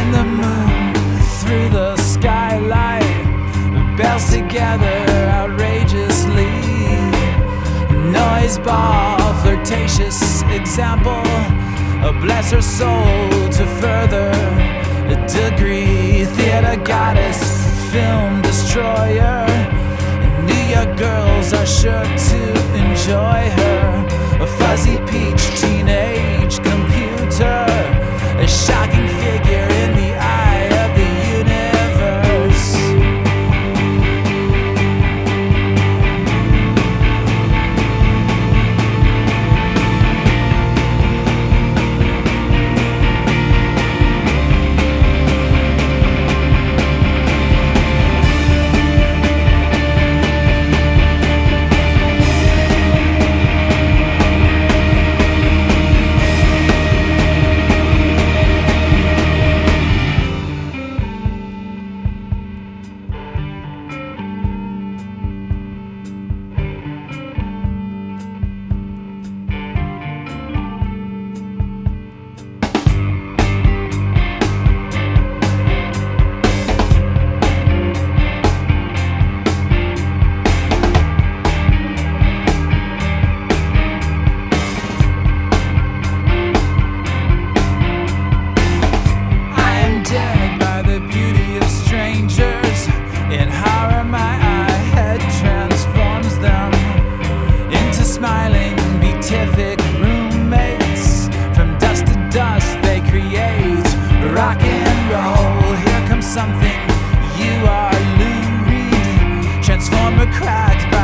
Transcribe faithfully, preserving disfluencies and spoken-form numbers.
and the moon through the skylight bells together outrageously. Noise ball, flirtatious example, bless her soul to further a degree. Theater goddess, film destroyer, New York girls are sure to enjoy her. A fuzzy peach teenage computer, a shocking figure in the eye of the universe. In horror, my eye head transforms them into smiling, beatific roommates. From dust to dust, they create rock and roll. Here comes something, you are Lou Reed, transformer cracked by